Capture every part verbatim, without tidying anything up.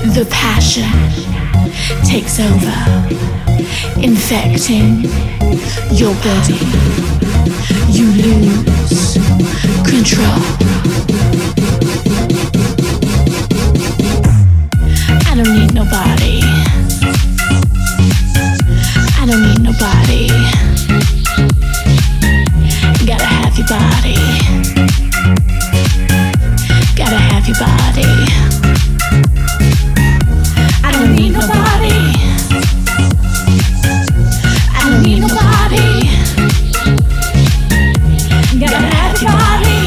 The passion takes over, infecting your body. You lose control. I don't need nobody. I don't need nobody. Gotta have your body. Gotta have your body. I don't need nobody. I don't need nobody. Gotta have your body.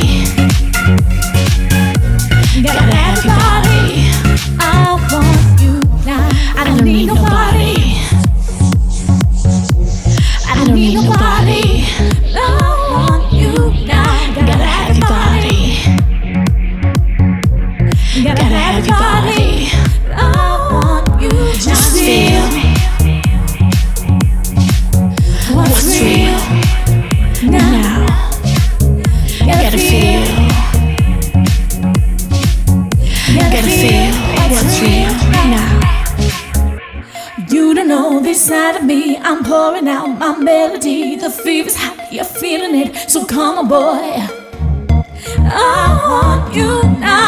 Gotta have your body. I want you now. I don't need nobody. I don't need nobody. I want you now. Gotta have your body. Gotta have your body. I want you now. Just feel what's real now. Gotta feel. Gotta feel what's real now. You don't know this side of me. I'm pouring out my melody. The fever's hot, you're feeling it. So come on, boy. I want you now.